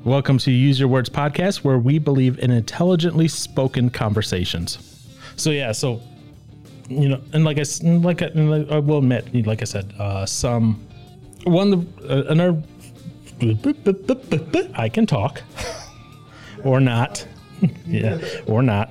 Welcome to Use Your Words podcast, where we believe in intelligently spoken conversations. So you know, and I will admit, like I said, I can talk, or not, yeah, or not.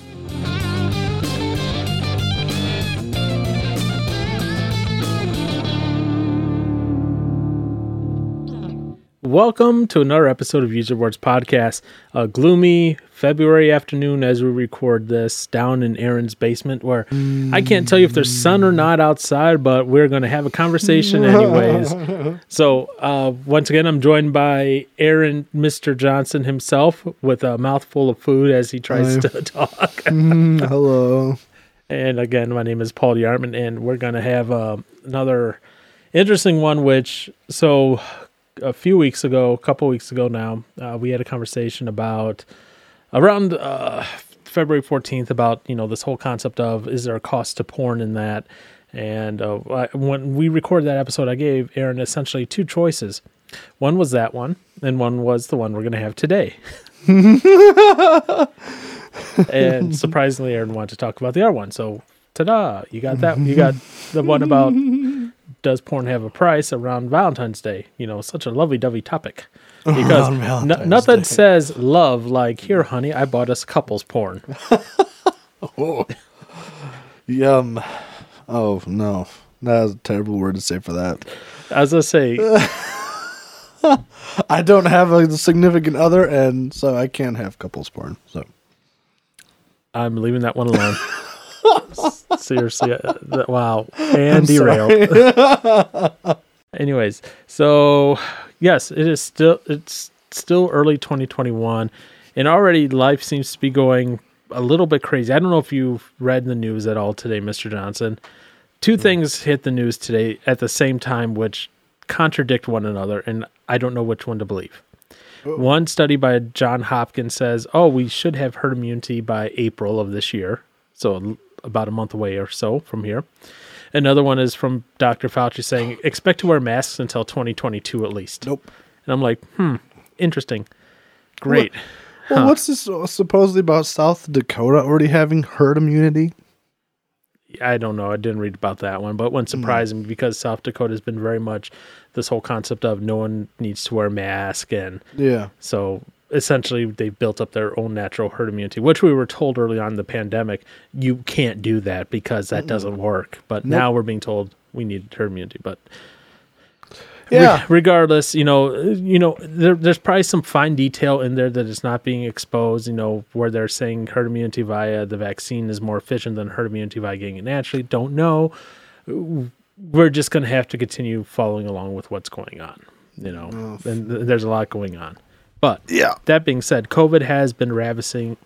Welcome to another episode of Use Your Words podcast. A gloomy February afternoon as we record this down in Aaron's basement, where I can't tell you if there's sun or not outside, but we're going to have a conversation anyways. So once again, I'm joined by Aaron, Mr. Johnson himself, with a mouthful of food as he tries to talk. Hello. And again, my name is Paul Yarman, and we're going to have another interesting one, a couple weeks ago now, we had a conversation about around February 14th about, you know, this whole concept of, is there a cost to porn in that? And when we recorded that episode, I gave Aaron essentially two choices. One was that one, and one was the one we're going to have today. And surprisingly, Aaron wanted to talk about the other one. So, ta-da, you got that. You got the one about, does porn have a price around Valentine's Day? You know, such a lovey-dovey topic. Because nothing says love like, here, honey, I bought us couples porn. Oh. Yum. Oh, no. That was a terrible word to say for that. As I say, I don't have a significant other, and so I can't have couples porn. So I'm leaving that one alone. Seriously, wow. And derailed. Anyways, so yes, it's still early 2021, and already life seems to be going a little bit crazy. I don't know if you've read the news at all today, Mr. Johnson. Two things hit the news today at the same time, which contradict one another, and I don't know which one to believe. One study by Johns Hopkins says, we should have herd immunity by April of this year. So about a month away or so from here. Another one is from Dr. Fauci saying, expect to wear masks until 2022 at least. Nope. And I'm like, interesting. Great. Well, what's this supposedly about South Dakota already having herd immunity? I don't know. I didn't read about that one, but it wouldn't surprise me because South Dakota has been very much this whole concept of no one needs to wear a mask. And so essentially they've built up their own natural herd immunity, which we were told early on in the pandemic, you can't do that because that doesn't work. But now we're being told we need herd immunity. But regardless, there's probably some fine detail in there that is not being exposed, where they're saying herd immunity via the vaccine is more efficient than herd immunity via getting it naturally. Don't know. We're just going to have to continue following along with what's going on, and there's a lot going on. But that being said, COVID has been ravaging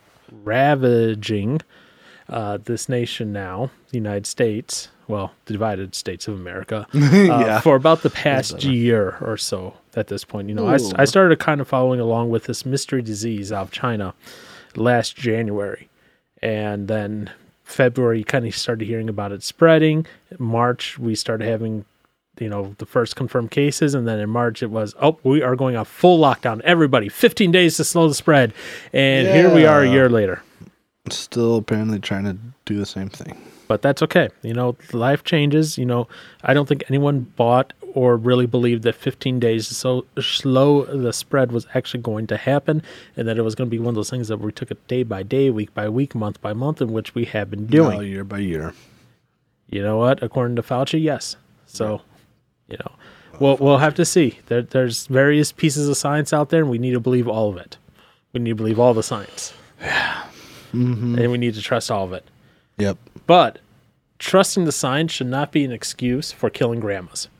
this nation now, the United States, the divided states of America, for about the past year or so at this point. I started kind of following along with this mystery disease out of China last January. And then February, you kind of started hearing about it spreading. March, we started having the first confirmed cases, and then in March it was, we are going on full lockdown. Everybody, 15 days to slow the spread. And here we are a year later. Still apparently trying to do the same thing. But that's okay. Life changes. I don't think anyone bought or really believed that 15 days to slow the spread was actually going to happen, and that it was going to be one of those things that we took it day by day, week by week, month by month, in which we have been doing. No, year by year. You know what? According to Fauci, yes. So, we'll have to see. There's various pieces of science out there, and we need to believe all of it. We need to believe all the science. Yeah. And we need to trust all of it. Yep. But trusting the science should not be an excuse for killing grandmas.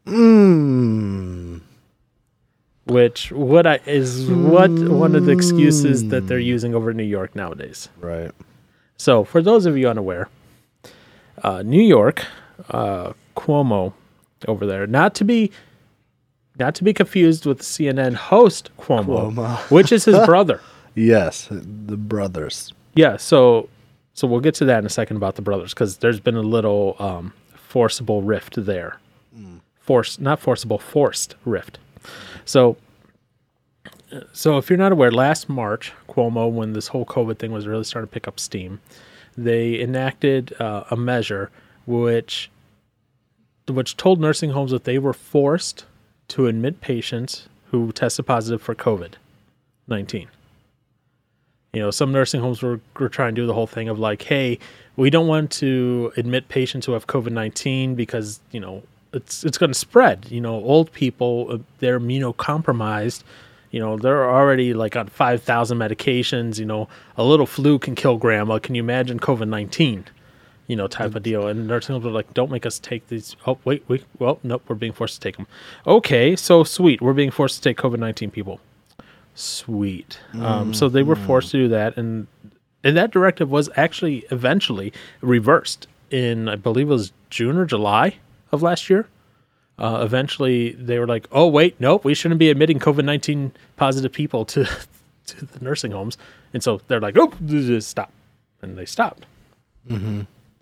Which one of the excuses that they're using over in New York nowadays. Right. So, for those of you unaware, New York, Cuomo over there, not to be confused with CNN host Cuomo. Which is his brother. Yes, the brothers. Yeah, so we'll get to that in a second about the brothers, because there's been a little forcible rift there. Forced rift. So So if you're not aware, last March, Cuomo, when this whole COVID thing was really starting to pick up steam, they enacted a measure which told nursing homes that they were forced to admit patients who tested positive for COVID-19. Some nursing homes were trying to do the whole thing of like, hey, we don't want to admit patients who have COVID-19 because, it's going to spread. Old people, they're immunocompromised. They're already like on 5,000 medications. A little flu can kill grandma. Can you imagine COVID-19? Type of deal. And nursing homes were like, don't make us take these. Oh, wait. Well, nope, we're being forced to take them. Okay, so sweet. We're being forced to take COVID-19 people. Sweet. So they were forced to do that. And that directive was actually eventually reversed in, I believe it was June or July of last year. Eventually, they were like, oh, wait, nope, we shouldn't be admitting COVID-19 positive people to the nursing homes. And so they're like, oh, just stop. And they stopped. Mm-hmm.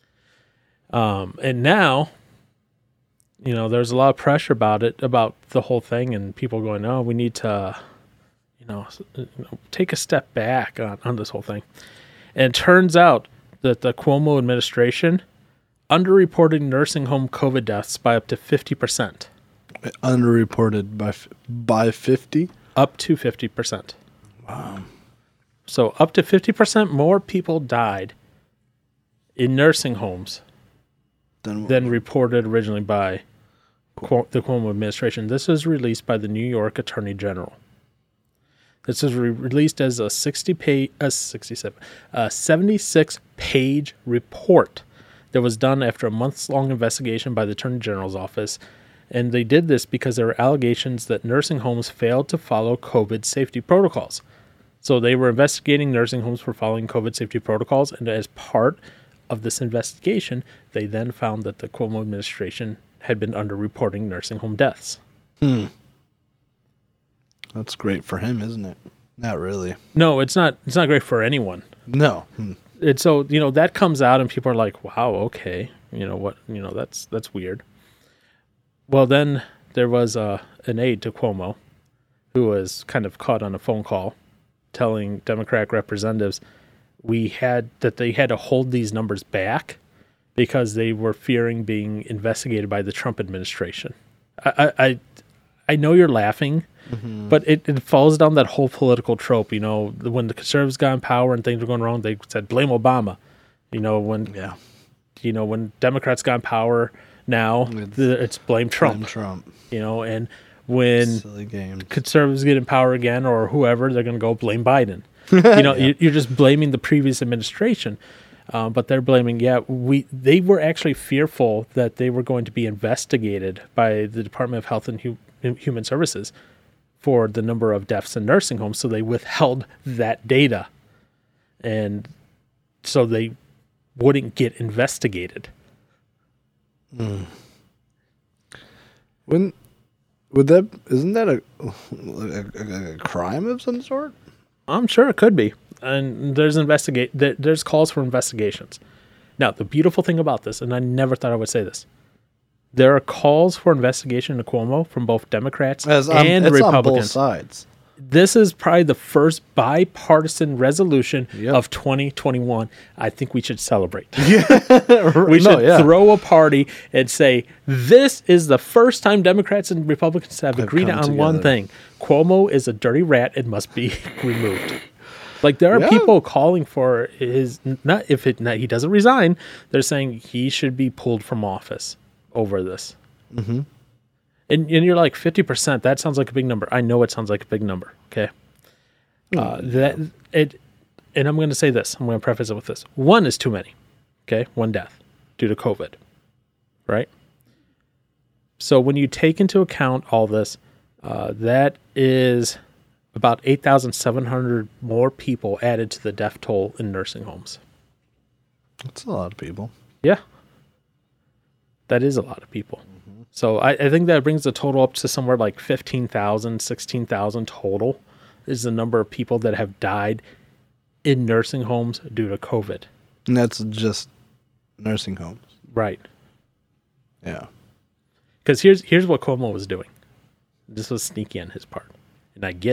And now, there's a lot of pressure about the whole thing, and people going, oh, we need to, take a step back on this whole thing. And it turns out that the Cuomo administration underreported nursing home COVID deaths by up to 50%. Underreported by 50? Up to 50%. Wow. So up to 50% more people died in nursing homes than reported originally by the Cuomo administration. This was released by the New York Attorney General. This was released as a 76-page report that was done after a months-long investigation by the Attorney General's office. And they did this because there were allegations that nursing homes failed to follow COVID safety protocols. So they were investigating nursing homes for following COVID safety protocols, and as part of this investigation, they then found that the Cuomo administration had been underreporting nursing home deaths. That's great for him, isn't it? Not really. No, it's not. It's not great for anyone. No. And so, that comes out and people are like, wow, okay. That's weird. Well, then there was an aide to Cuomo who was kind of caught on a phone call telling Democratic representatives they had to hold these numbers back because they were fearing being investigated by the Trump administration. I know you're laughing, but it falls down that whole political trope. When the conservatives got in power and things were going wrong, they said blame Obama. When Democrats got in power now, it's blame Trump. Blame Trump. And when conservatives get in power again or whoever, they're going to go blame Biden. You're just blaming the previous administration. But they're blaming, they were actually fearful that they were going to be investigated by the Department of Health and Human Services for the number of deaths in nursing homes. So they withheld that data. And so they wouldn't get investigated. Isn't that a crime of some sort? I'm sure it could be. And there's calls for investigations. Now, the beautiful thing about this, and I never thought I would say this, there are calls for investigation into Cuomo from both Democrats and Republicans. On both sides. This is probably the first bipartisan resolution of 2021. I think we should celebrate. We should throw a party and say, this is the first time Democrats and Republicans have agreed on one thing. Cuomo is a dirty rat and must be removed. Like, there are people calling for he doesn't resign, they're saying he should be pulled from office over this. Mm-hmm. And you're like, 50%, that sounds like a big number. I know it sounds like a big number, okay? And I'm going to say this. I'm going to preface it with this. One is too many, okay? One death due to COVID, right? So when you take into account all this, that is about 8,700 more people added to the death toll in nursing homes. That's a lot of people. Yeah. That is a lot of people. Mm-hmm. So I think that brings the total up to somewhere like 15,000, 16,000 total is the number of people that have died in nursing homes due to COVID. And that's just nursing homes. Right. Yeah. Because here's what Cuomo was doing. This was sneaky on his part. And I get it.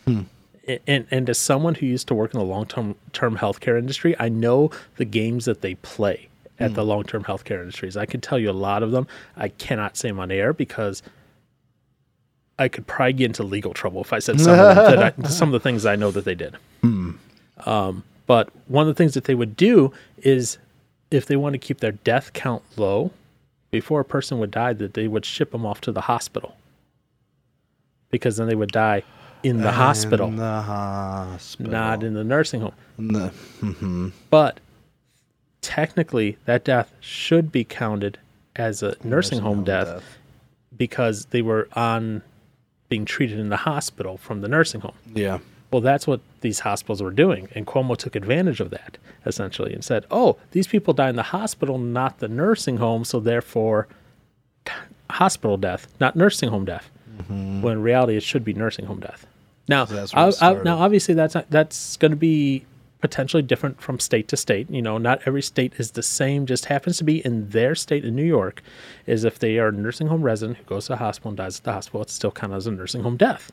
And as someone who used to work in the long-term healthcare industry, I know the games that they play at the long-term healthcare industries. I can tell you a lot of them. I cannot say them on air because I could probably get into legal trouble if I said some of them, some of the things I know that they did. But one of the things that they would do is if they want to keep their death count low, before a person would die, that they would ship them off to the hospital. Because then they would die in the hospital. In the hospital. Not in the nursing home. Mm-hmm. But technically, that death should be counted as a nursing home death because they were being treated in the hospital from the nursing home. Yeah. Well, that's what these hospitals were doing, and Cuomo took advantage of that, essentially, and said, oh, these people die in the hospital, not the nursing home, so therefore hospital death, not nursing home death, when in reality it should be nursing home death. Now, now obviously that's going to be potentially different from state to state. You know, not every state is the same, just happens to be in their state in New York, is if they are a nursing home resident who goes to the hospital and dies at the hospital, it's still counted as a nursing home death.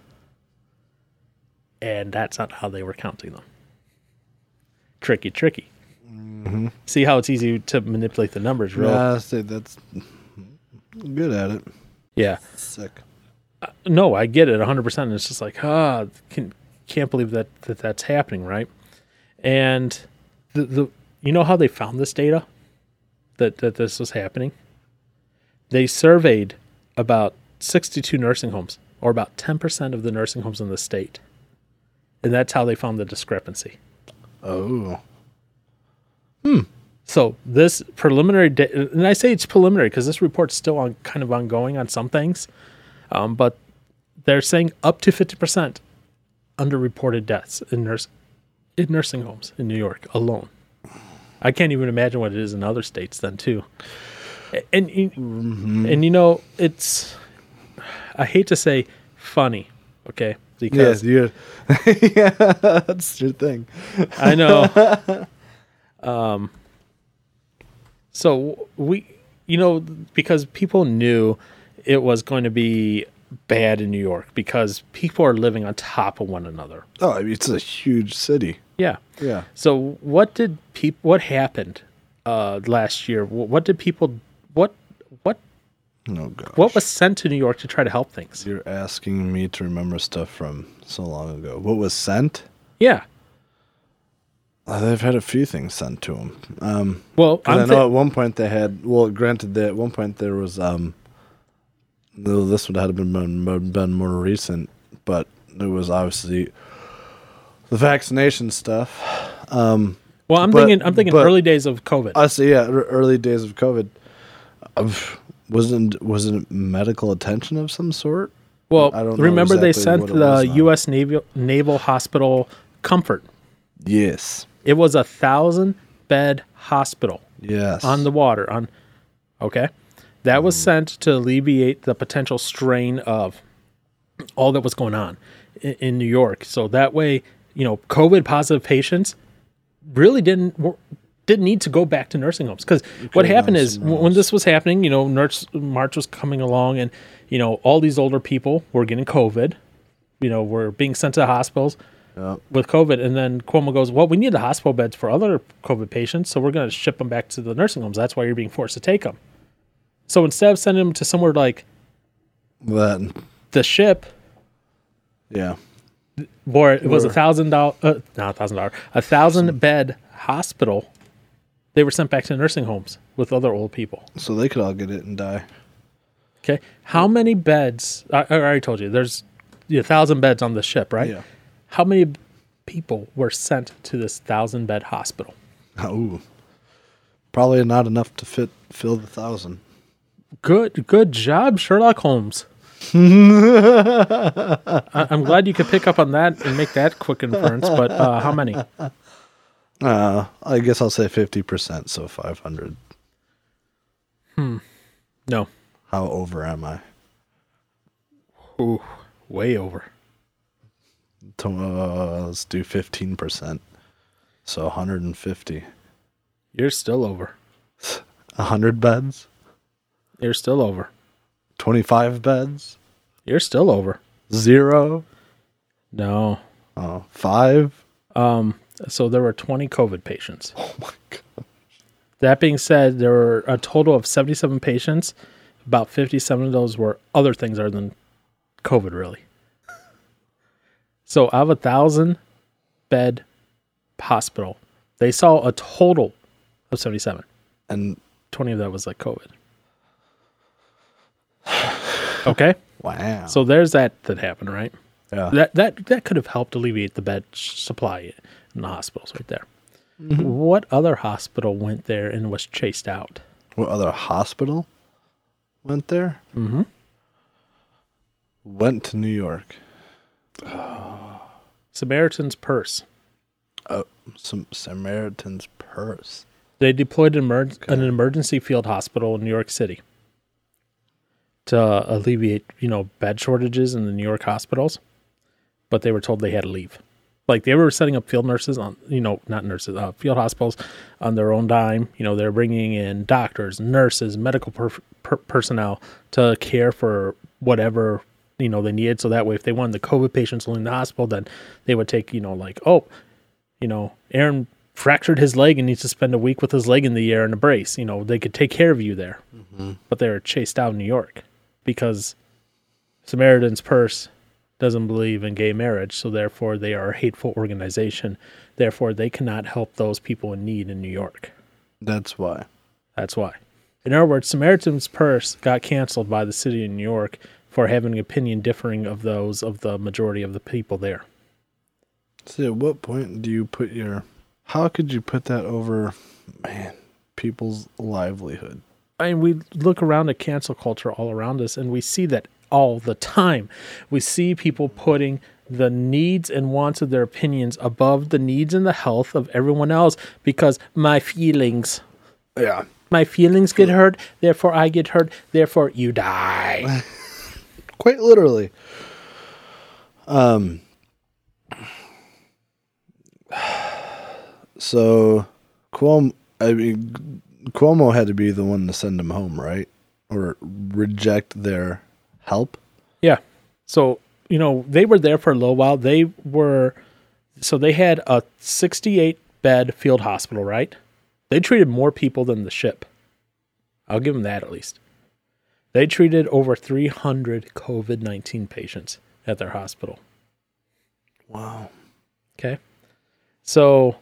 And that's not how they were counting them. Tricky. Mm-hmm. See how it's easy to manipulate the numbers, really? Yeah, that's good at it. Yeah. Sick. No, I get it 100%. It's just like, can't believe that's happening, right? And the you know how they found this data that this was happening? They surveyed about 62 nursing homes, or about 10% of the nursing homes in the state. And that's how they found the discrepancy. Oh. So this preliminary, and I say it's preliminary because this report's still kind of ongoing on some things, but they're saying up to 50% underreported deaths in nursing homes in New York alone. I can't even imagine what it is in other states then too. And you know, it's, I hate to say funny, okay? Because yeah, that's your thing. I know. So we, you know, because people knew it was going to be bad in New York because people are living on top of one another. Oh, I mean, it's a huge city. Yeah. Yeah. So what happened last year? What Oh, gosh. What was sent to New York to try to help things? You're asking me to remember stuff from so long ago. What was sent? Yeah. They've had a few things sent to them. Well, I know at one point they had. Well, granted that at one point there was. This would have been more recent, but it was obviously the vaccination stuff. Well, I'm thinking early days of COVID. Early days of COVID. Wasn't it medical attention of some sort? Well, I don't know remember exactly they sent the U.S. Naval Hospital Comfort. Yes. It was 1,000-bed hospital. Yes. On the water. Okay. That was sent to alleviate the potential strain of all that was going on in New York. So that way, you know, COVID positive patients really didn't need to go back to nursing homes. Because what happened is when this was happening, you know, March was coming along and, you know, all these older people were getting COVID, you know, were being sent to the hospitals with COVID. And then Cuomo goes, well, we need the hospital beds for other COVID patients, so we're going to ship them back to the nursing homes. That's why you're being forced to take them. So instead of sending them to somewhere like the ship, where it was a 1,000-bed hospital, they were sent back to nursing homes with other old people. So they could all get it and die. Okay. How many beds? I already told you. There's 1,000 beds on the ship, right? Yeah. How many people were sent to this 1,000-bed hospital? Oh, probably not enough to fill the 1,000. Good job, Sherlock Holmes. I'm glad you could pick up on that and make that quick inference, but how many? I guess I'll say 50%, so 500. No. How over am I? Ooh, way over. Let's do 15%. So 150. You're still over. 100 beds? You're still over. 25 beds? You're still over. 0? No. Oh, 5? So there were 20 COVID patients. Oh my god. That being said, there were a total of 77 patients. About 57 of those were other things other than COVID, really. So out of a 1,000-bed hospital, they saw a total of 77. And 20 of that was like COVID. Okay? wow. So there's that happened, right? Yeah. That could have helped alleviate the bed supply in the hospitals right there. What other hospital went there and was chased out? What other hospital went there? Mm-hmm. Went to New York. Samaritan's Purse. Some Samaritan's Purse. They deployed an emergency field hospital in New York City to alleviate, bed shortages in the New York hospitals. But they were told they had to leave. Like they were setting up field nurses on, not nurses, field hospitals on their own dime. They're bringing in doctors, nurses, medical personnel to care for whatever, they needed. So that way, if they wanted the COVID patients in the hospital, then they would take, Aaron fractured his leg and needs to spend a week with his leg in the air in a brace. They could take care of you there. Mm-hmm. But they were chased out in New York because Samaritan's Purse doesn't believe in gay marriage, so therefore they are a hateful organization. Therefore, they cannot help those people in need in New York. That's why. That's why. In other words, Samaritan's Purse got canceled by the city of New York for having an opinion differing of those of the majority of the people there. See, at what point do you put how could you put that over, people's livelihood? I mean, we look around at cancel culture all around us, and we see that all the time. We see people putting the needs and wants of their opinions above the needs and the health of everyone else because my feelings. Yeah. My feelings get hurt, therefore I get hurt, therefore you die. Quite literally. So Cuomo had to be the one to send him home, right? Or reject their help? Yeah. So, they were there for a little while. They had a 68-bed field hospital, right? They treated more people than the ship. I'll give them that at least. They treated over 300 COVID-19 patients at their hospital. Wow. Okay. So,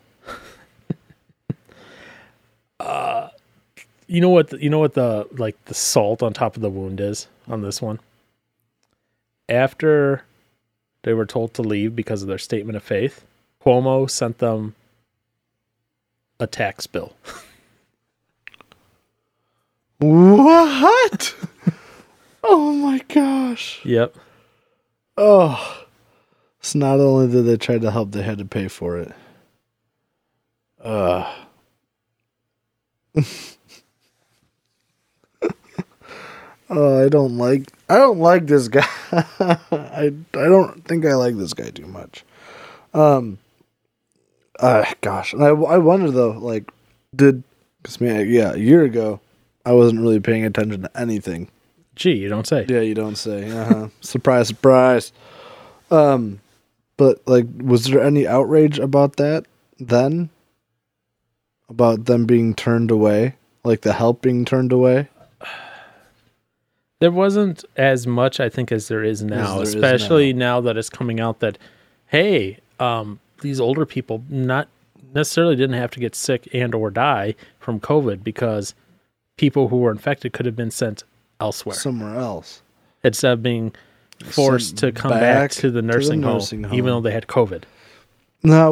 you know what the salt on top of the wound is on this one? After they were told to leave because of their statement of faith, Cuomo sent them a tax bill. What? Oh my gosh. Yep. Oh. So not only did they try to help, they had to pay for it. Oh, I don't like this guy. I don't think I like this guy too much. Gosh. And I wonder though, because a year ago, I wasn't really paying attention to anything. Gee, you don't say. Yeah, you don't say. Surprise, surprise. But was there any outrage about that then? About them being turned away? Like the help being turned away? There wasn't as much, I think, as there is now, especially now that it's coming out that, hey, these older people not necessarily didn't have to get sick and or die from COVID because people who were infected could have been sent elsewhere. Somewhere else. Instead of being forced to come back to the nursing home, even though they had COVID. Now,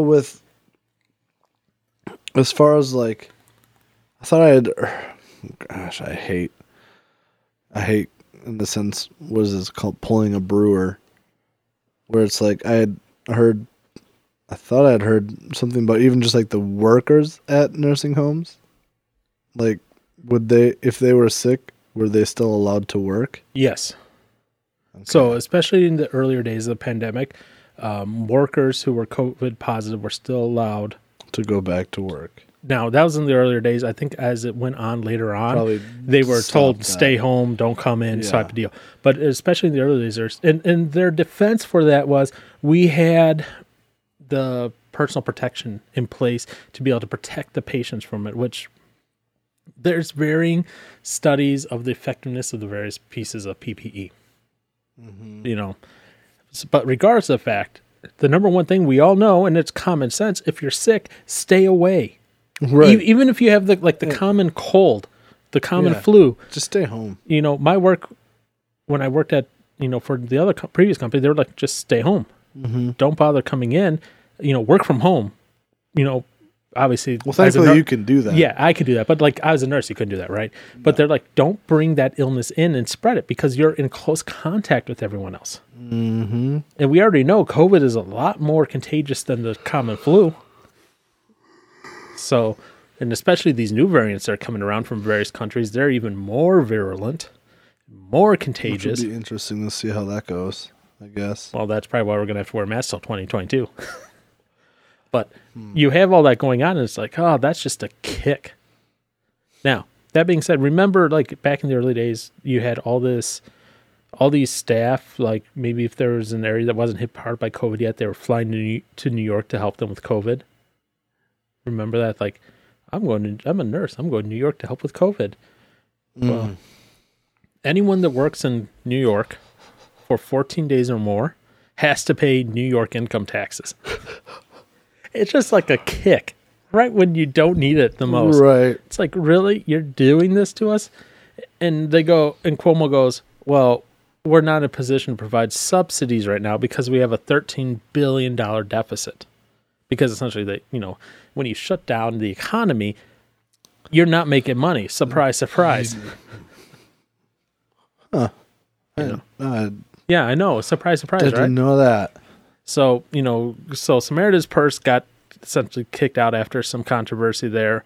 as far as I thought gosh, I hate in the sense, what is this called, pulling a brewer, where it's I thought I'd heard something about even just the workers at nursing homes. Would they, if they were sick, were they still allowed to work? Yes. Okay. So, especially in the earlier days of the pandemic, workers who were COVID positive were still allowed to go back to work. Now, that was in the earlier days. I think as it went on later on, Probably they were told, stopped that. stay home, don't come in, Yeah. type of deal. But especially in the early days, and their defense for that was we had the personal protection in place to be able to protect the patients from it, which there's varying studies of the effectiveness of the various pieces of PPE. But regardless of the fact, the number one thing we all know, and it's common sense, if you're sick, stay away. Right. Even if you have the common cold, the common Yeah. flu. Just stay home. My work, when I worked at, for the other previous company, they were like, just stay home. Mm-hmm. Don't bother coming in, work from home. Obviously. Well, thankfully you can do that. Yeah, I could do that. But I was a nurse, you couldn't do that, right? But they're like, don't bring that illness in and spread it because you're in close contact with everyone else. Mm-hmm. And we already know COVID is a lot more contagious than the common flu. So, and especially these new variants that are coming around from various countries, they're even more virulent, more Which contagious. would be interesting to see how that goes, I guess. Well, that's probably why we're going to have to wear masks till 2022. But you have all that going on, and it's like, oh, that's just a kick. Now, that being said, remember, back in the early days, you had all these staff, maybe if there was an area that wasn't hit hard by COVID yet, they were flying to New York to help them with COVID. Remember that? I'm a nurse. I'm going to New York to help with COVID. Well, anyone that works in New York for 14 days or more has to pay New York income taxes. It's just like a kick, right when you don't need it the most. Right. It's like, really? You're doing this to us? And they go, and Cuomo goes, well, we're not in a position to provide subsidies right now because we have a $13 billion deficit. Because essentially, when you shut down the economy, you're not making money. Surprise, surprise. Huh. Yeah, I know. Surprise, surprise, right? Didn't know that. So, so Samaritan's Purse got essentially kicked out after some controversy there.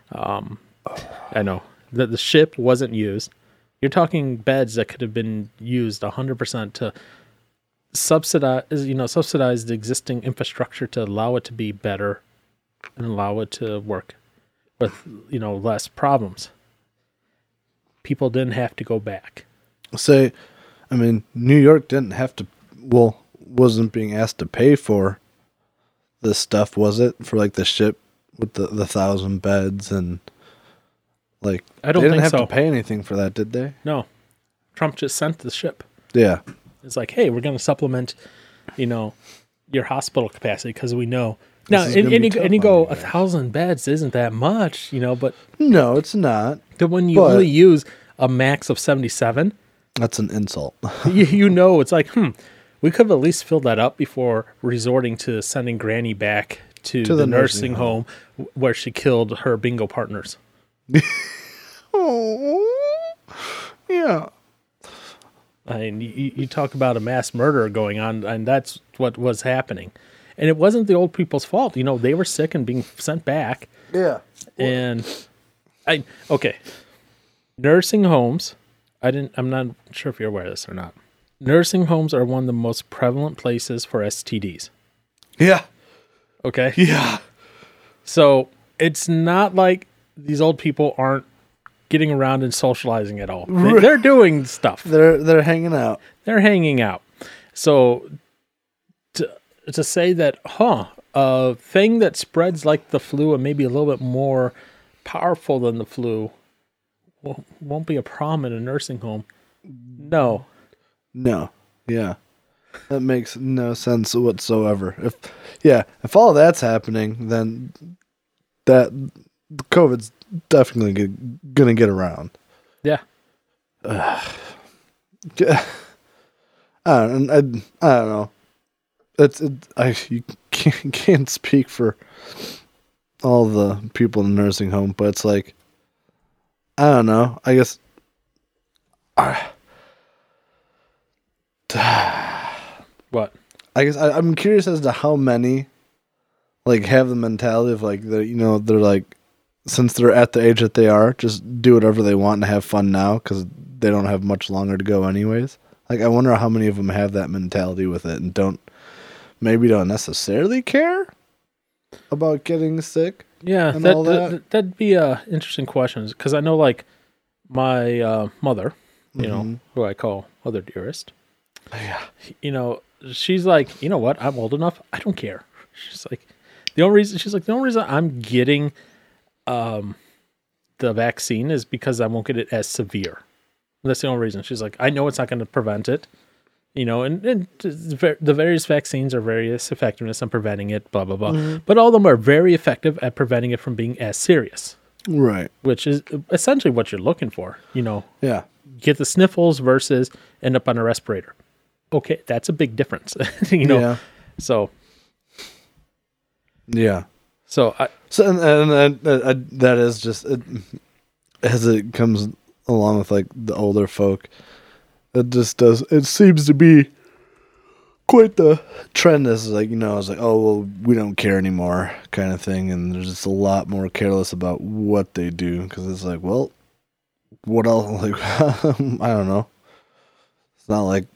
I know that the ship wasn't used. You're talking beds that could have been used 100% to subsidize the existing infrastructure to allow it to be better and allow it to work with, less problems. People didn't have to go back. New York didn't have to, wasn't being asked to pay for this stuff, was it? For the ship with the 1,000 beds and I don't they didn't think have so. to pay anything for that, did they? No. Trump just sent the ship. Yeah. It's like, hey, we're going to supplement, your hospital capacity because we know. Now, This is and gonna be you tough go, on you guys. 1,000 beds isn't that much, but No, it's not. when you But- only use a max of 77, That's an insult. it's like, we could have at least filled that up before resorting to sending Granny back to the nursing home where she killed her bingo partners. Oh, yeah. I mean, you talk about a mass murder going on, and that's what was happening. And it wasn't the old people's fault. They were sick and being sent back. Yeah. And nursing homes, I'm not sure if you're aware of this or not. Nursing homes are one of the most prevalent places for STDs. Yeah. Okay? Yeah. So it's not like these old people aren't getting around and socializing at all. They're doing stuff. They're hanging out. They're hanging out. So to say that, a thing that spreads like the flu and maybe a little bit more powerful than the flu won't be a problem in a nursing home. No. No. Yeah. That makes no sense whatsoever. If all that's happening, then that COVID's definitely gonna get around. Yeah. I don't know. You can't speak for all the people in the nursing home, but it's like, I don't know. I guess. What? I guess I'm curious as to how many, have the mentality of they're since they're at the age that they are, just do whatever they want and have fun now because they don't have much longer to go anyways. I wonder how many of them have that mentality with it and don't necessarily care about getting sick. Yeah, and all that'd be interesting questions because I know like my mother, you know, who I call Mother Dearest. Yeah. You know, she's like, you know what? I'm old enough. I don't care. She's like, the only reason I'm getting the vaccine is because I won't get it as severe. That's the only reason. She's like, I know it's not going to prevent it. You know, and the various vaccines are various effectiveness on preventing it, blah, blah, blah. But all of them are very effective at preventing it from being as serious. Right. Which is essentially what you're looking for. You know, Yeah. get the sniffles versus end up on a respirator. Okay, that's a big difference. You know, Yeah. so Yeah. so and that is just as it comes along with like the older folk. It just does. It seems to be quite the trend. Is like, you know, it's like, oh well, we don't care anymore, kind of thing, and there's just a lot more careless about what they do because it's like, well, what else? Like, I don't know. It's not like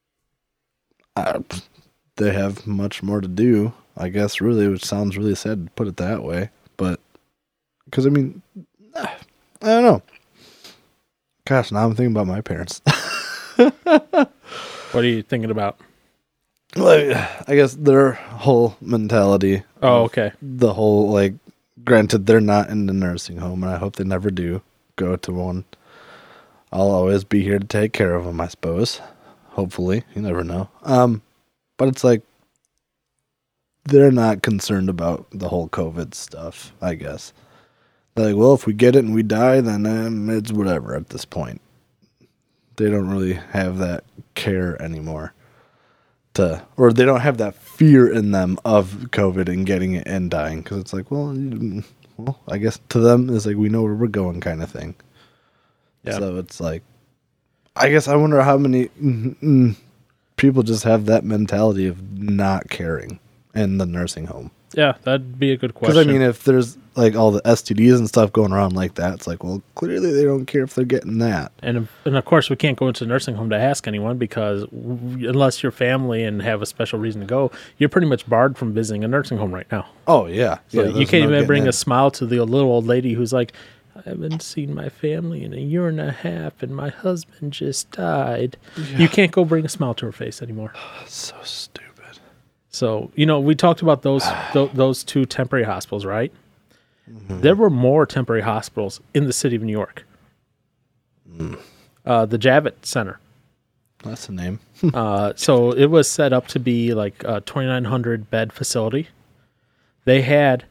they have much more to do, I guess. Really, which sounds really sad to put it that way, but because I mean, I don't know. Gosh, now I'm thinking about my parents. what are you thinking about? Like, I guess their whole mentality. Oh, okay. The whole, like, granted, they're not in the nursing home, and I hope they never do go to one. I'll always be here to take care of them, I suppose. Hopefully. You never know. But it's like, they're not concerned about the whole COVID stuff, I guess. They're like, well, if we get it and we die, then it's whatever at this point. They don't really have that care anymore. Or they don't have that fear in them of COVID and getting it and dying. Because it's like, well, I guess to them, it's like, we know where we're going kind of thing. Yeah. So it's like, I guess I wonder how many people just have that mentality of not caring in the nursing home. Yeah, that'd be a good question. Because, I mean, if there's, like, all the STDs and stuff going around like that, it's like, well, clearly they don't care if they're getting that. And of course, we can't go into a nursing home to ask anyone because unless you're family and have a special reason to go, you're pretty much barred from visiting a nursing home right now. Oh, yeah. So you can't even bring a smile to the little old lady who's like, I haven't seen my family in a year and a half, and my husband just died. Yeah. You can't go bring a smile to her face anymore. So stupid. So, you know, we talked about those two temporary hospitals, right? Mm-hmm. There were more temporary hospitals in the city of New York. The Javits Center. That's the name. So it was set up to be like a 2,900 bed facility. They'd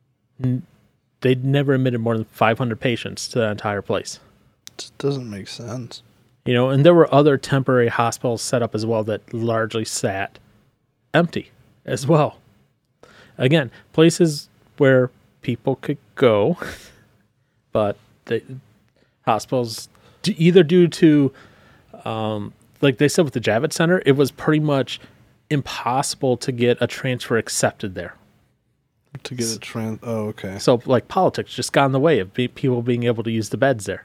never admitted more than 500 patients to that entire place. It just doesn't make sense. You know, and there were other temporary hospitals set up as well that largely sat empty as well. Again, places where people could go, but the hospitals, either due to, like they said with the Javits Center, it was pretty much impossible to get a transfer accepted there. To get a oh, okay. So, like, politics just got in the way of people being able to use the beds there.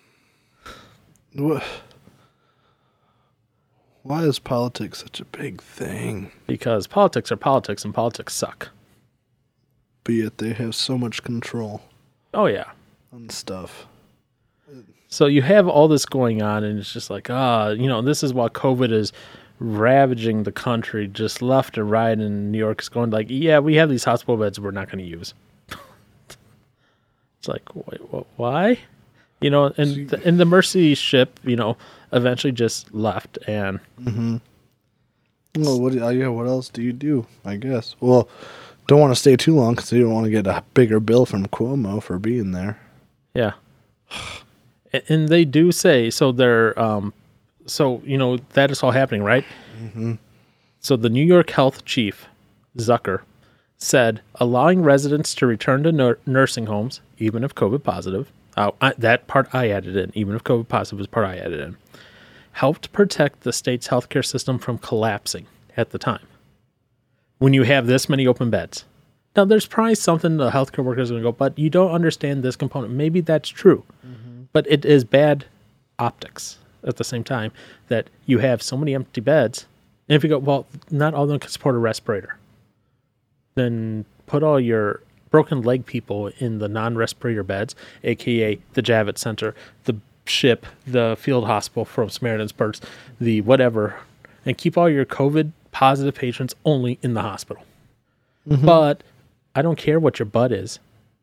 Why is politics such a big thing? Because politics are politics, and politics suck. But yet they have so much control. Oh, yeah. On stuff. So you have all this going on, and it's just like, you know, this is why COVID is ravaging the country just left and right, and New York is going like, yeah, we have these hospital beds we're not going to use. It's like, wait, why? You know, and the Mercy ship, you know, eventually just left, and well, what else do you do? I guess. Well, don't want to stay too long because you don't want to get a bigger bill from Cuomo for being there. Yeah, and they do say so. They're so you know that is all happening, right? Mm-hmm. So the New York Health Chief Zucker said allowing residents to return to nursing homes, even if COVID positive. That part I added in, even if COVID positive is part I added in, helped protect the state's healthcare system from collapsing at the time. When you have this many open beds. Now, there's probably something the healthcare workers are going to go, but you don't understand this component. Maybe that's true. Mm-hmm. But it is bad optics at the same time that you have so many empty beds. And if you go, well, not all of them can support a respirator. Then put all your broken leg people in the non-respirator beds, aka the Javits Center, the SHIP, the field hospital from Samaritan's the whatever, and keep all your COVID positive patients only in the hospital. But I don't care what your butt is.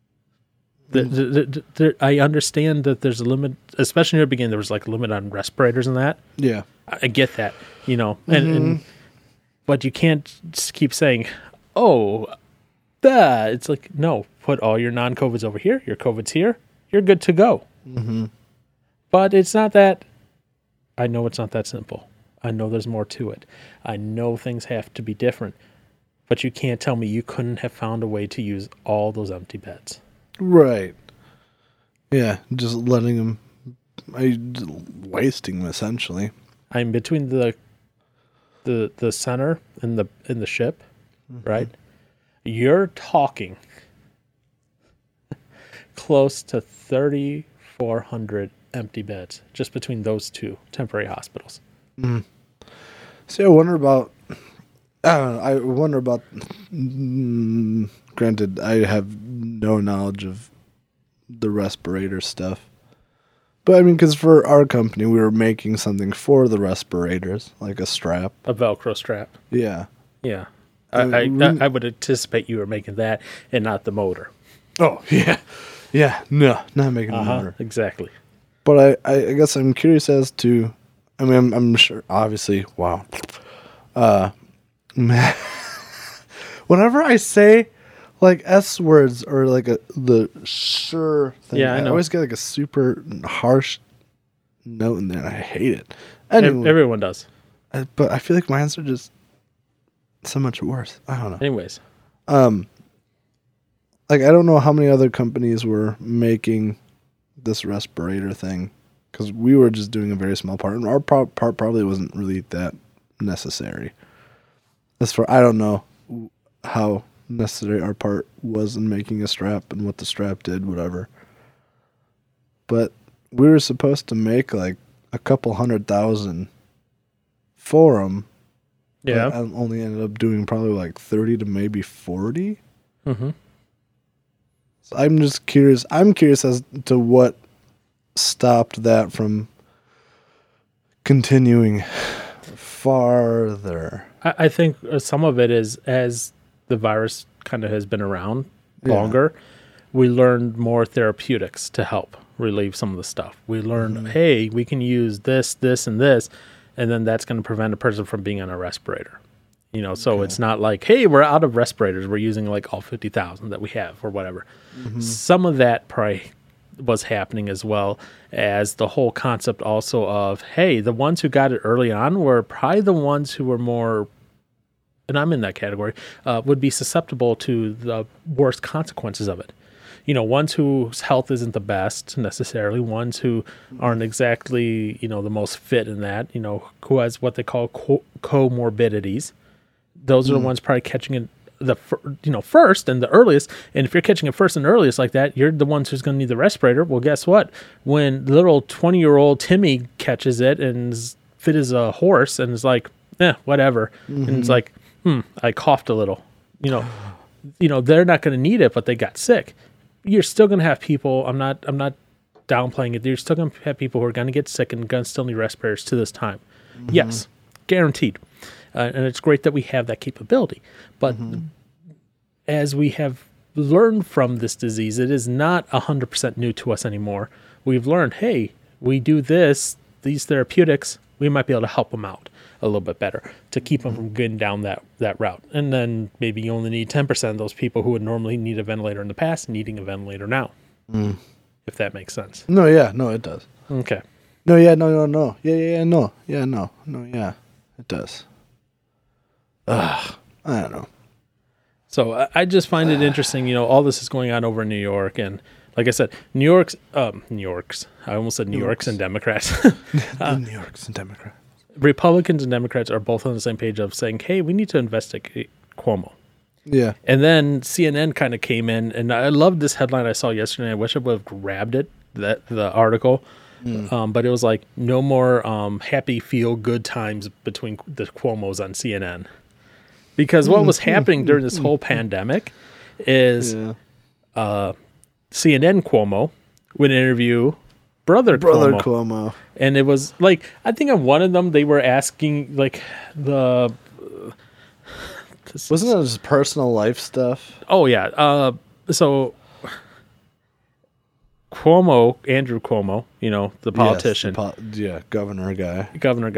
I understand that there's a limit, especially near the beginning. There was like a limit on respirators and that. Yeah, I get that, and but you can't just keep saying, "Oh, that." It's like, no, put all your non-COVIDs over here. Your COVID's here. You're good to go. But it's not that. I know it's not that simple. I know there's more to it. I know things have to be different. But you can't tell me you couldn't have found a way to use all those empty beds. right. Yeah, just letting them, wasting them essentially. I'm between the center and the SHIP, right? You're talking close to 3,400 empty beds just between those two temporary hospitals. See, I wonder about. Granted, I have no knowledge of the respirator stuff, but I mean, because for our company, we were making something for the respirators, like a strap, A Velcro strap. Yeah. Yeah. I would anticipate you were making that and not the motor. Oh yeah, yeah. No, not making a motor. Exactly. But I guess I'm curious as to. I mean, I'm sure. Obviously, wow. Whenever I say like S words or like the sure thing, Yeah, I know. always get like a super harsh note in there, and I hate it. Anyway, Everyone does. but I feel like my answer just so much worse. I don't know. Anyways. Like I don't know how many other companies were making this respirator thing, because we were just doing a very small part, and our part probably wasn't really that necessary. As for I don't know how necessary our part was in making a strap and what the strap did, whatever. But we were supposed to make like a couple 100,000 for them. Yeah. I only ended up doing probably like 30 to maybe 40. Mm-hmm. So I'm just curious. I'm curious as to what stopped that from continuing farther. I think some of it is as the virus kind of has been around longer, we learned more therapeutics to help relieve some of the stuff. We learned, hey, we can use this, and this, and then that's going to prevent a person from being on a respirator. So it's not like, hey, we're out of respirators. We're using like all 50,000 that we have or whatever. Some of that probably was happening as well as the whole concept also of, hey, the ones who got it early on were probably the ones who were more, and I'm in that category, would be susceptible to the worst consequences of it. Ones whose health isn't the best necessarily, ones who aren't exactly, the most fit in that, who has what they call comorbidities. Those are the ones probably catching it first and the earliest. And if you're catching it first and earliest like that, you're the ones who's going to need the respirator. Well, guess what? When little 20-year-old Timmy catches it and is fit as a horse and is like, whatever. And it's like, I coughed a little. They're not going to need it, but they got sick. You're still going to have people. I'm not downplaying it. You're still going to have people who are going to get sick and going to still need respirators to this time. Yes, guaranteed. And it's great that we have that capability. But as we have learned from this disease, it is not 100% new to us anymore. We've learned, hey, we do these therapeutics, we might be able to help them out a little bit better to keep them from getting down that route. And then maybe you only need 10% of those people who would normally need a ventilator in the past needing a ventilator now. If that makes sense. No, yeah, no, it does. Okay. No, yeah, no. Yeah, it does. I don't know. So I just find it interesting, all this is going on over in New York. And like I said, New York's, I almost said New York's and Democrats. New York's and Democrats. Republicans and Democrats are both on the same page of saying, hey, we need to investigate Cuomo. Yeah. And then CNN kind of came in, and I loved this headline I saw yesterday. I wish I would have grabbed it, the article. But it was like, no more happy, feel-good times between the Cuomos on CNN. Because what was happening during this whole pandemic is CNN Cuomo would interview Brother Brother Cuomo. Cuomo. And it was like, I think on one of them, they were asking, like, Wasn't it just personal life stuff? Oh, yeah. So Cuomo, Andrew Cuomo, you know, the politician, Yes, governor guy.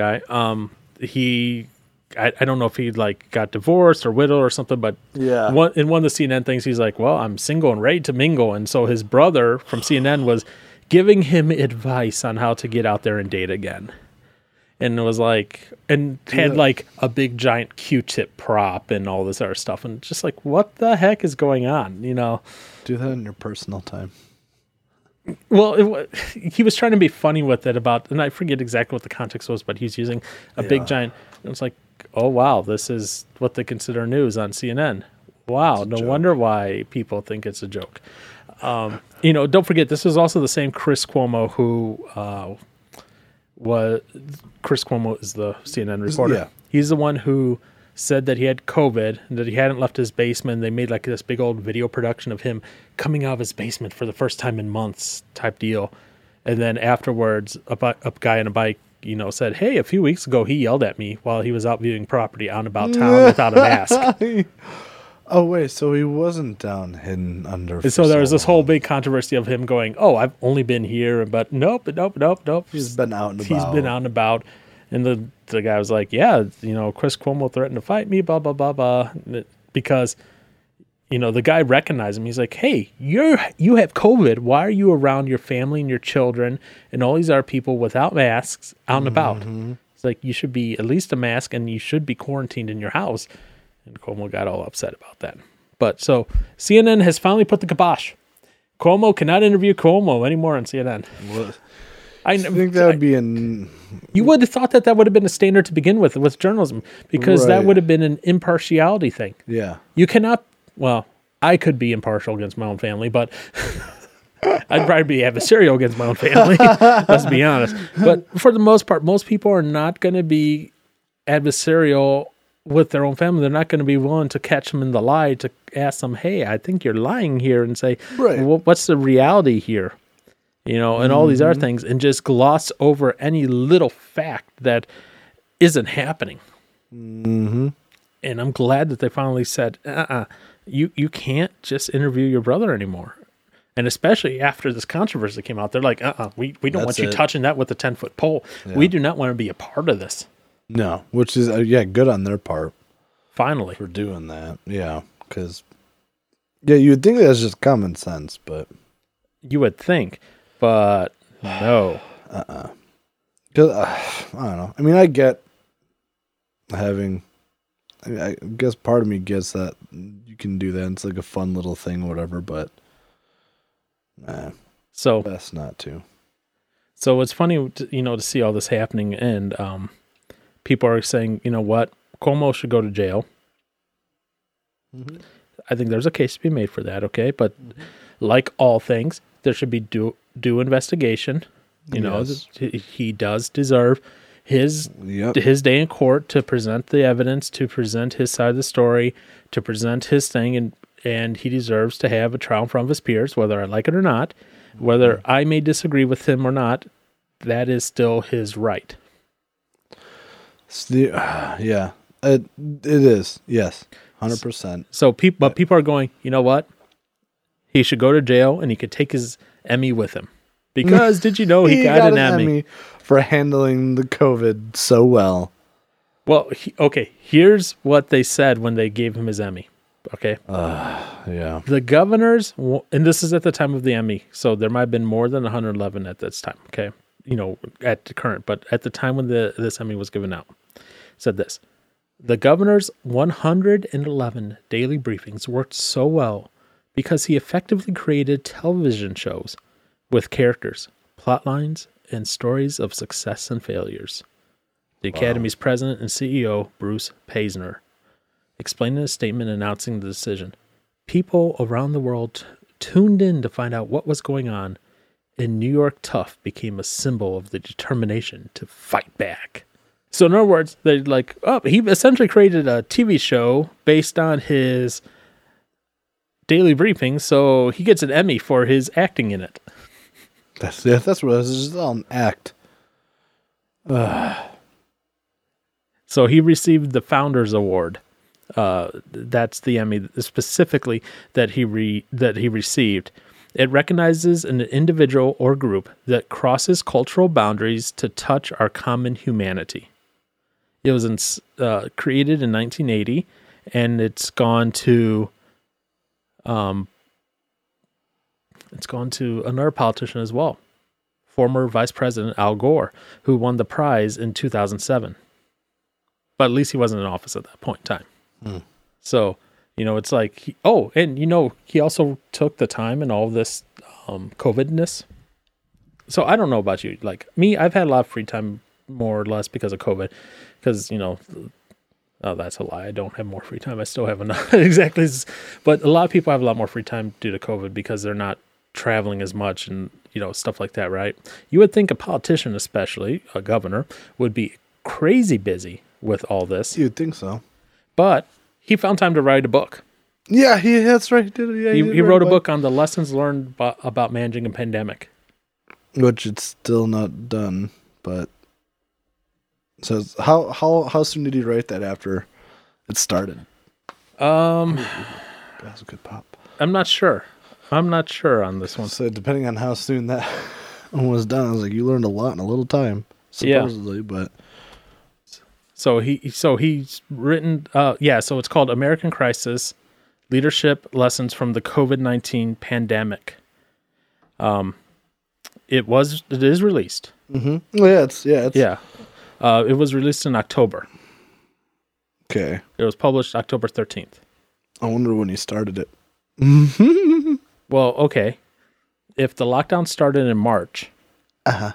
I don't know if he like got divorced or widowed or something, but Yeah. in one of the CNN things, he's like, well, I'm single and ready to mingle. And so his brother from CNN was giving him advice on how to get out there and date again. And it was like, and had like a big giant Q-tip prop and all this other stuff. And just like, what the heck is going on? You know? Do that in your personal time. Well, he was trying to be funny with it about, and I forget exactly what the context was, but he's using a big giant. It was like, oh wow, this is what they consider news on CNN. Wow, no wonder why people think it's a joke. You know, don't forget, this is also the same Chris Cuomo who Chris Cuomo is the CNN reporter. Yeah. He's the one who said that he had COVID and that he hadn't left his basement. They made like this big old video production of him coming out of his basement for the first time in months type deal. And then afterwards, a guy on a bike, you know, said, hey, a few weeks ago, he yelled at me while he was out viewing property out and about town without a mask. Oh, wait, so he wasn't down hidden under. And so there was this whole big controversy of him going, oh, I've only been here, but nope. He's been out and about. He's been out and about. And the guy was like, yeah, you know, Chris Cuomo threatened to fight me, blah, blah, blah, blah. Because, you know, the guy recognized him. He's like, hey, you have COVID. Why are you around your family and your children and all these other people without masks out and about? It's like, you should be at least a mask and you should be quarantined in your house. And Cuomo got all upset about that. But so CNN has finally put the kibosh. Cuomo cannot interview Cuomo anymore on CNN. I think that would be You would have thought that would have been a standard to begin with journalism, because that would have been an impartiality thing. Yeah. You cannot, well, I could be impartial against my own family, but I'd probably be adversarial against my own family. Let's be honest. But for the most part, most people are not going to be adversarial with their own family. They're not going to be willing to catch them in the lie, to ask them, hey, I think you're lying here, and say, well, what's the reality here? You know, and all these other things, and just gloss over any little fact that isn't happening. And I'm glad that they finally said, you can't just interview your brother anymore. And especially after this controversy came out, they're like, we don't want you touching that with a 10-foot pole. Yeah. We do not want to be a part of this. No, which is, good on their part. Finally. For doing that. Yeah, because, you would think that's just common sense, but. You would think. But no. I don't know. I mean, I get having. I guess part of me gets that you can do that. It's like a fun little thing or whatever, but so best not to. So it's funny, to see all this happening, and people are saying, you know what, Cuomo should go to jail. I think there's a case to be made for that. Okay, but like all things, there should be due investigation. You know, he does deserve his day in court to present the evidence, to present his side of the story, to present his thing, and he deserves to have a trial in front of his peers, whether I like it or not, whether I may disagree with him or not. That is still his right. It is. Yes, 100%. So people are going, you know what? He should go to jail, and he could take his Emmy with him. Because did you know he got an Emmy for handling the COVID so well? Well, here's what they said when they gave him his Emmy. Okay. The governors, and this is at the time of the Emmy, so there might have been more than 111 at this time. Okay. At the current, but at the time when this Emmy was given out, said this: the governor's 111 daily briefings worked so well because he effectively created television shows with characters, plot lines, and stories of success and failures. The Academy's president and CEO, Bruce Paisner, explained in a statement announcing the decision, people around the world tuned in to find out what was going on, and New York Tough became a symbol of the determination to fight back. So in other words, they're like, he essentially created a TV show based on his Daily Briefing, so he gets an Emmy for his acting in it. That's what it is. It's just all an act. So he received the Founders Award. That's the Emmy specifically that he received. It recognizes an individual or group that crosses cultural boundaries to touch our common humanity. It was created in 1980, and it's gone to another politician as well, former Vice President Al Gore, who won the prize in 2007. But at least he wasn't in office at that point in time. So, it's like, he also took the time in all of this COVID-ness. So I don't know about you. Like me, I've had a lot of free time, more or less, because of COVID. Because, oh, that's a lie. I don't have more free time. I still have enough. Exactly. But a lot of people have a lot more free time due to COVID because they're not traveling as much and, stuff like that, right? You would think a politician, especially a governor, would be crazy busy with all this. You'd think so. But he found time to write a book. Yeah, that's right. He wrote a book on the lessons learned about managing a pandemic. Which it's still not done, but so how soon did he write that after it started? That's a good pop. I'm not sure on this one. So depending on how soon that one was done, I was like, you learned a lot in a little time, supposedly, but. So he's written, so it's called American Crisis: Leadership Lessons from the COVID-19 Pandemic. It is released. Mm-hmm. It's it was released in October. Okay. It was published October 13th. I wonder when he started it. Well, okay. If the lockdown started in March. Uh-huh.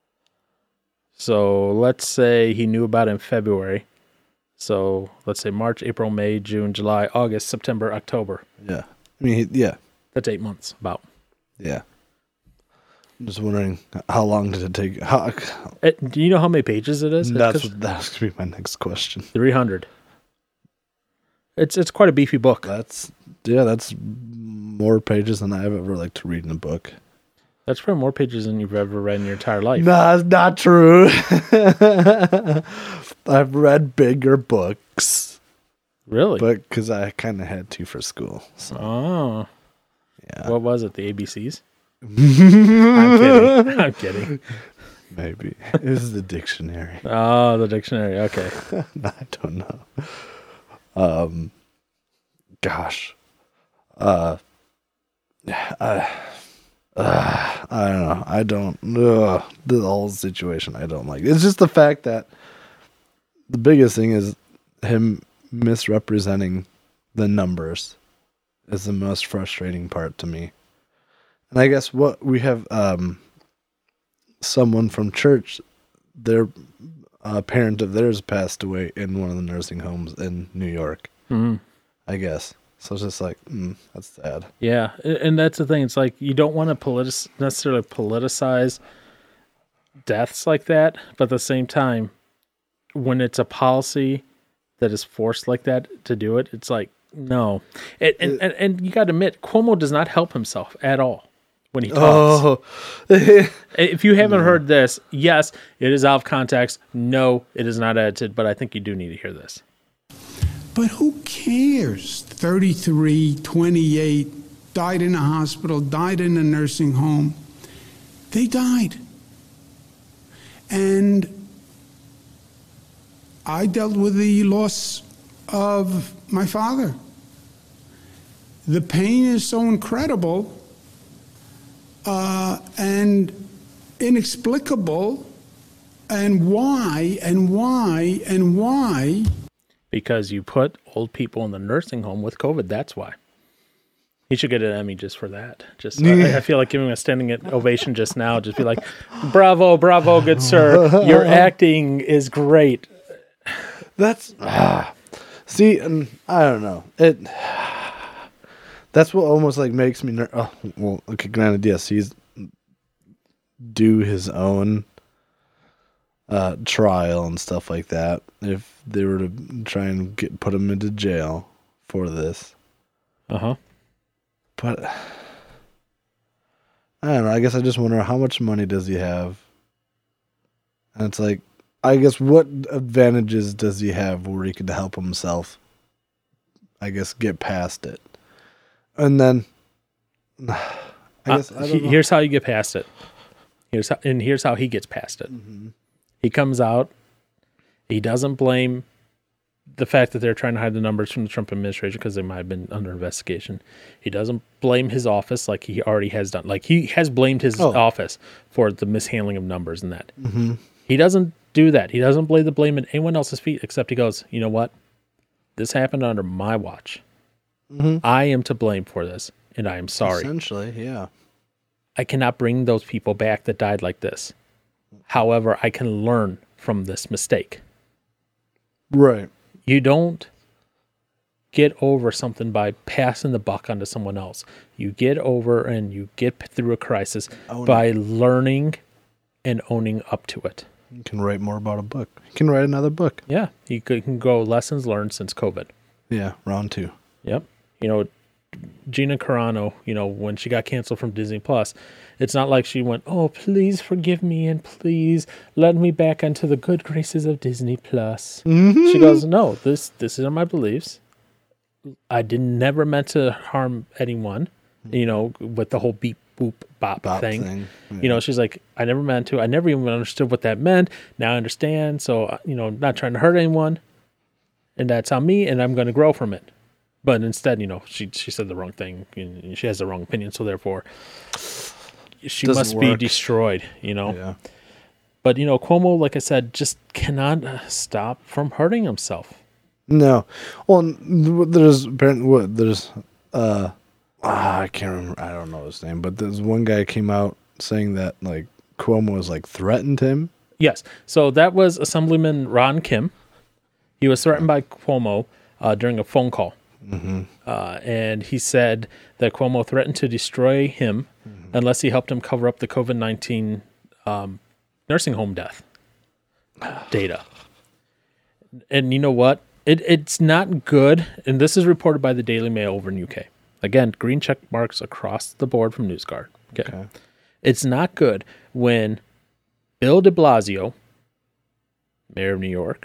So let's say he knew about it in February. So let's say March, April, May, June, July, August, September, October. Yeah. I mean, That's 8 months, about. Yeah. I'm just wondering, how long did it take? Do you know how many pages it is? That's going to be my next question. 300. It's quite a beefy book. That's more pages than I've ever liked to read in a book. That's probably more pages than you've ever read in your entire life. No, it's not true. I've read bigger books. Really? But because I kind of had to for school. So. Oh. Yeah. What was it, the ABCs? I'm kidding. Maybe. It was the dictionary. Oh, the dictionary. Okay. I don't know. Gosh. I don't know. I don't. The whole situation I don't like. It's just the fact that the biggest thing is him misrepresenting the numbers is the most frustrating part to me. And I guess what we have someone from church, their parent of theirs passed away in one of the nursing homes in New York. Mm-hmm. I guess. So it's just like, that's sad. Yeah, and that's the thing. It's like you don't want to necessarily politicize deaths like that, but at the same time, when it's a policy that is forced like that to do it, it's like, no. And you got to admit, Cuomo does not help himself at all when he talks. Oh. If you haven't heard this, yes, it is out of context. No, it is not edited, but I think you do need to hear this. But who cares? 33, 28, died in a hospital, died in a nursing home. They died. And I dealt with the loss of my father. The pain is so incredible and inexplicable. And why, and why, and why? Because you put old people in the nursing home with COVID. That's why. He should get an Emmy just for that. I feel like giving him a standing ovation just now. Just be like, bravo, bravo, good sir. Your acting is great. That's see, and I don't know. That's what almost like makes me. Well, okay. Granted, yes, he's do his own trial and stuff like that. If they were to try and put him into jail for this, But I don't know. I guess I just wonder how much money does he have? And it's like, I guess what advantages does he have where he could help himself? I guess get past it. And then I guess I don't know. Here's how you get past it. Here's how he gets past it. Mm-hmm. He comes out. He doesn't blame the fact that they're trying to hide the numbers from the Trump administration because they might have been under investigation. He doesn't blame his office like he already has done. Like he has blamed his office for the mishandling of numbers and that. Mm-hmm. He doesn't do that. He doesn't lay the blame at anyone else's feet except he goes, you know what? This happened under my watch. Mm-hmm. I am to blame for this, and I am sorry. Essentially, yeah. I cannot bring those people back that died like this. However, I can learn from this mistake. Right. You don't get over something by passing the buck onto someone else. You get over and you get through a crisis by learning and owning up to it. You can write more about a book. You can write another book. Yeah. You can go lessons learned since COVID. Yeah, round 2. Yep. Gina Carano, when she got canceled from Disney Plus, it's not like she went, "Oh, please forgive me and please let me back into the good graces of Disney Plus." Mm-hmm. She goes, "No, this are my beliefs. I never meant to harm anyone." With the whole beep boop bop thing. Yeah. She's like, "I never meant to. I never even understood what that meant. Now I understand. So not trying to hurt anyone, and that's on me, and I'm going to grow from it." But instead, she said the wrong thing, and she has the wrong opinion, so therefore she must be destroyed, Yeah. But, Cuomo, like I said, just cannot stop from hurting himself. No. Well, there's I can't remember, I don't know his name, but there's one guy came out saying that, like, Cuomo was, like, threatened him. Yes. So that was Assemblyman Ron Kim. He was threatened by Cuomo during a phone call. Mm-hmm. And he said that Cuomo threatened to destroy him unless he helped him cover up the COVID-19 nursing home death data. And you know what? It's not good. And this is reported by the Daily Mail over in UK. Again, green check marks across the board from NewsGuard. Okay. It's not good when Bill de Blasio, mayor of New York,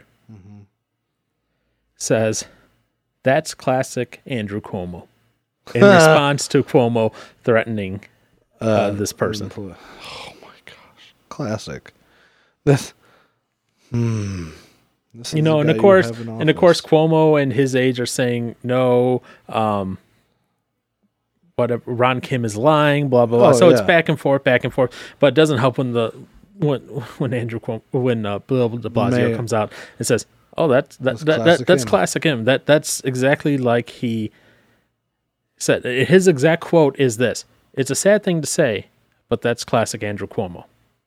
says, "That's classic Andrew Cuomo," in response to Cuomo threatening this person. Oh my gosh, classic. This and of course, Cuomo and his aides are saying no. Whatever, Ron Kim is lying. Blah blah blah. So it's back and forth, but it doesn't help when Bill de Blasio comes out and says, "Oh, that's classic him. That's exactly like he said." His exact quote is this: "It's a sad thing to say, but that's classic Andrew Cuomo."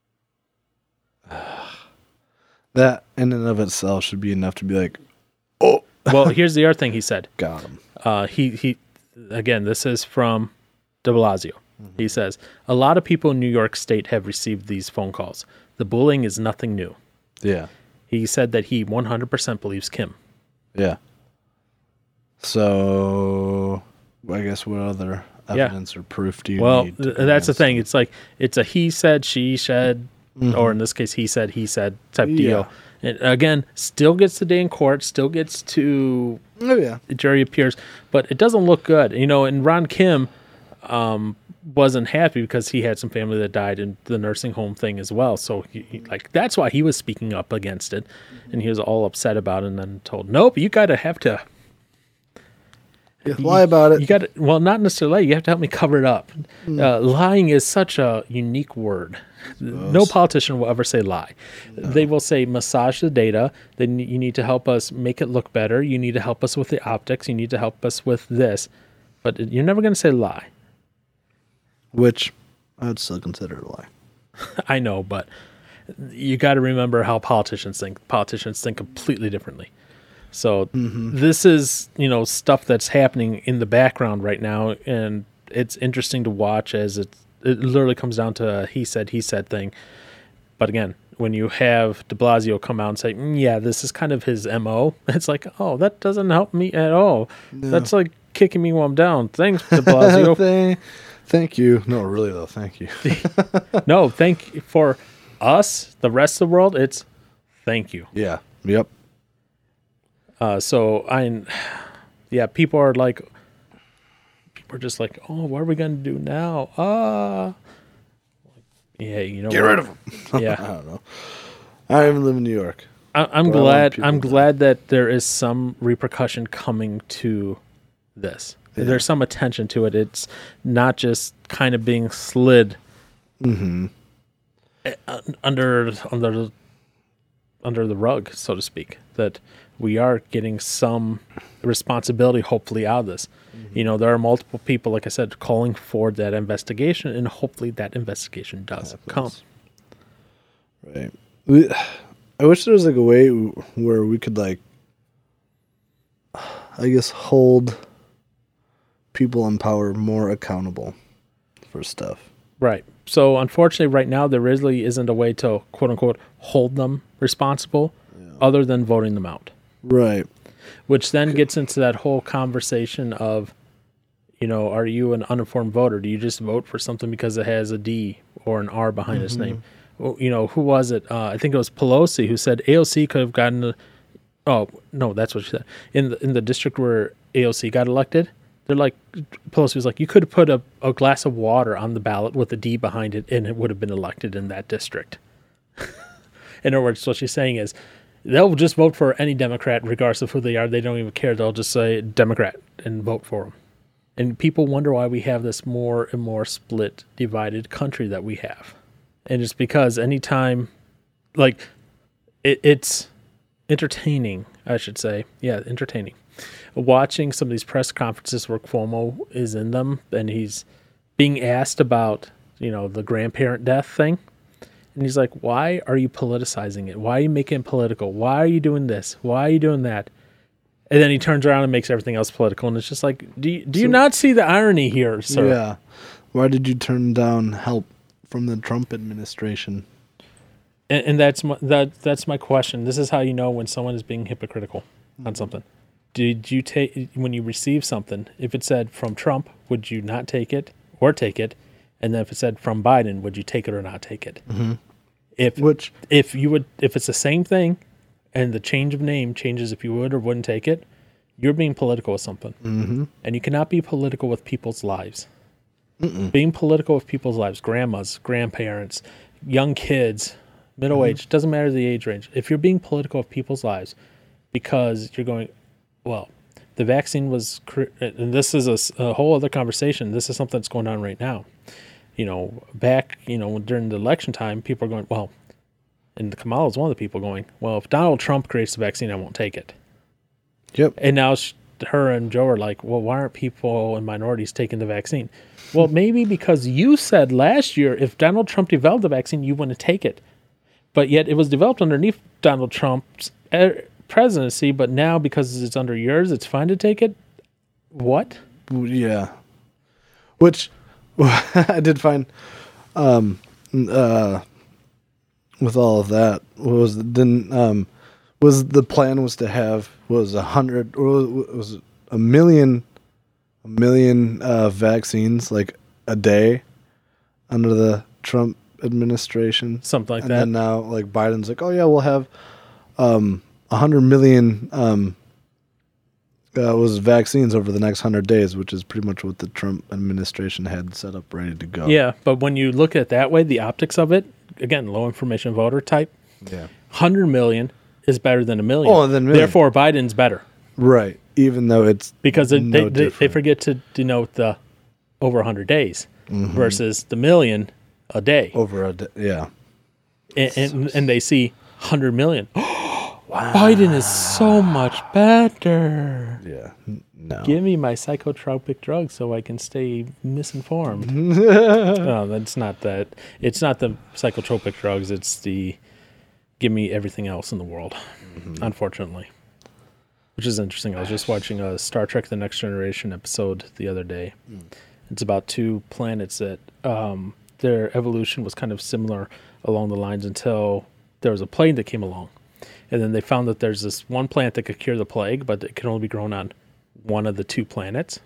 That in and of itself should be enough to be like, "Oh." Well, here's the other thing he said. Got him. He again. This is from de Blasio. He says, "A lot of people in New York State have received these phone calls. The bullying is nothing new." Yeah. He said that he 100% believes Kim. Yeah. So, I guess what other evidence or proof do you need? Well, that's the thing. It's like, it's a he said, she said, or in this case, he said type deal. And again, still gets the day in court, still gets to jury appears, but it doesn't look good. And Ron Kim wasn't happy because he had some family that died in the nursing home thing as well. So he that's why he was speaking up against it, and he was all upset about it. And then told, "Nope, you got to have to lie about it. You got to, well, not necessarily lie. You have to help me cover it up." Lying is such a unique word. No politician will ever say lie. No. They will say massage the data. Then you need to help us make it look better. You need to help us with the optics. You need to help us with this. But you're never going to say lie. Which I would still consider a lie. I know, but you got to remember how politicians think. Politicians think completely differently. So this is, stuff that's happening in the background right now, and it's interesting to watch as it literally comes down to a he said thing. But again, when you have de Blasio come out and say, "Yeah, this is kind of his MO," it's like, oh, that doesn't help me at all. No. That's like kicking me while I'm down. Thanks, De Blasio. Thank you. No, really though, thank you. No, thank you for us, the rest of the world. It's thank you. Yeah. Yep. People are just like, oh, what are we gonna do now? Yeah, you know, Get rid of them. Yeah, I don't know. I don't even live in New York. I'm But I want people I'm to- glad that there is some repercussion coming to this. Yeah. There's some attention to it. It's not just kind of being slid under the rug, so to speak. That we are getting some responsibility, hopefully, out of this. You know, there are multiple people, like I said, calling for that investigation, and hopefully that investigation does come. Right. I wish there was like a way where we could like, I guess, hold people in power more accountable for stuff. Right. So unfortunately, right now, there really isn't a way to, quote unquote, hold them responsible other than voting them out. Right. Which then gets into that whole conversation of, you know, are you an uninformed voter? Do you just vote for something because it has a D or an R behind its name? Well, you know, who was it? I think it was Pelosi who said AOC could have gotten oh, no, that's what she said. In the district where AOC got elected, they're like, Pelosi was like, you could have put a glass of water on the ballot with a D behind it and it would have been elected in that district. In other words, what she's saying is they'll just vote for any Democrat regardless of who they are. They don't even care. They'll just say Democrat and vote for them. And people wonder why we have this more and more split, divided country that we have. And it's because anytime, like, it's entertaining, I should say. Yeah, entertaining. Watching some of these press conferences where Cuomo is in them and he's being asked about, you know, the grandparent death thing. And he's like, why are you politicizing it? Why are you making it political? Why are you doing this? Why are you doing that? And then he turns around and makes everything else political. And it's just like, do you not see the irony here, sir? Yeah. Why did you turn down help from the Trump administration? And that's my question. This is how you know when someone is being hypocritical on something. Did you take, when you receive something, if it said from Trump, would you not take it or take it? And then if it said from Biden, would you take it or not take it? Mm-hmm. If it's the same thing and the change of name changes if you would or wouldn't take it, you're being political with something. Mm-hmm. And you cannot be political with people's lives. Being political with people's lives, grandmas, grandparents, young kids, middle age, doesn't matter the age range. If you're being political with people's lives because you're going, well, the vaccine was, and this is a whole other conversation. This is something that's going on right now. You know, back, you know, during the election time, people are going, well, and Kamala is one of the people going, well, if Donald Trump creates the vaccine, I won't take it. Yep. And now her and Joe are like, well, why aren't people and minorities taking the vaccine? Well, maybe because you said last year if Donald Trump developed the vaccine, you wouldn't take it. But yet it was developed underneath Donald Trump's presidency, but now because it's under yours, it's fine to take it? What? Yeah. Which I did find with all of that was the plan was to have a million vaccines like a day under the Trump administration, Something like and that. then now like Biden's like, oh yeah, we'll have 100 million was vaccines over the next 100 days, which is pretty much what the Trump administration had set up ready to go. Yeah, but when you look at it that way, the optics of it, again, low information voter type, Yeah. 100 million is better than a million. Oh, than a million. Therefore, Biden's better Right. Even though it's because no they different. forget to denote the over 100 days versus the million a day. over a day. Yeah. And they see 100 million. Biden is so much better. Yeah. No. Give me my psychotropic drug so I can stay misinformed. No, that's not that. It's not the psychotropic drugs. It's the give me everything else in the world, unfortunately. Which is interesting. I was just watching a Star Trek The Next Generation episode the other day. It's about two planets that their evolution was kind of similar along the lines until there was a plague that came along. And then they found that there's this one plant that could cure the plague, but it can only be grown on one of the two planets.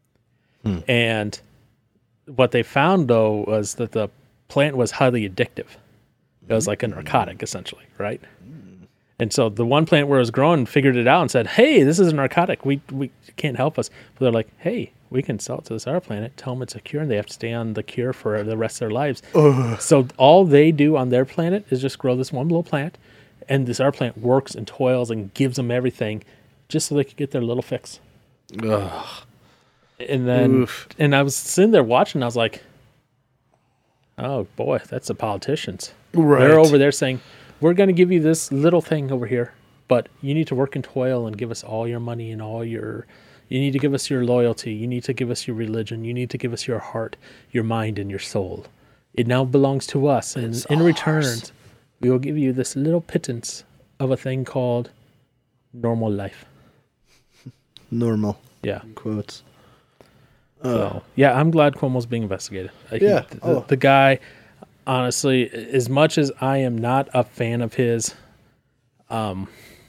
And what they found, though, was that the plant was highly addictive. It was like a narcotic, essentially, right? And so the one plant where it was growing figured it out and said, hey, this is a narcotic. We can't help us. But they're like, hey, we can sell it to this other planet, tell them it's a cure, and they have to stay on the cure for the rest of their lives. So all they do on their planet is just grow this one little plant, and this other plant works and toils and gives them everything just so they could get their little fix. Ugh. And then, and I was sitting there watching, I was like, oh boy, that's the politicians. Right. They're over there saying, we're going to give you this little thing over here, but you need to work and toil and give us all your money and you need to give us your loyalty. You need to give us your religion. You need to give us your heart, your mind, and your soul. It now belongs to us. And in return, we will give you this little pittance of a thing called normal life. Normal. Yeah. Quotes. So, yeah, I'm glad Cuomo's being investigated. The guy, honestly, as much as I am not a fan of his, I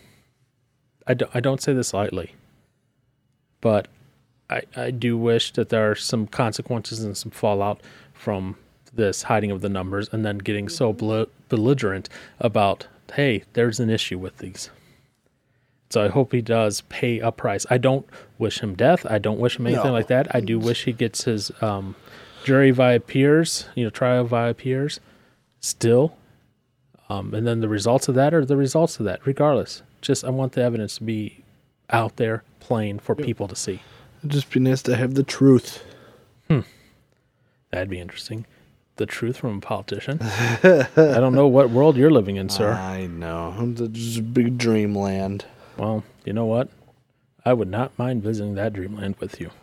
don't say this lightly, but I do wish that there are some consequences and some fallout from this hiding of the numbers and then getting so belligerent about, hey, there's an issue with these. So I hope he does pay a price. I don't wish him death. I don't wish him anything like that. I do wish he gets his jury via peers, trial via peers still. And then the results of that are the results of that, regardless. Just I want the evidence to be out there plain for people to see. It'd just be nice to have the truth. That'd be interesting. The truth from a politician. I don't know what world you're living in, sir. I know. It's just a big dreamland. Well, you know what? I would not mind visiting that dreamland with you.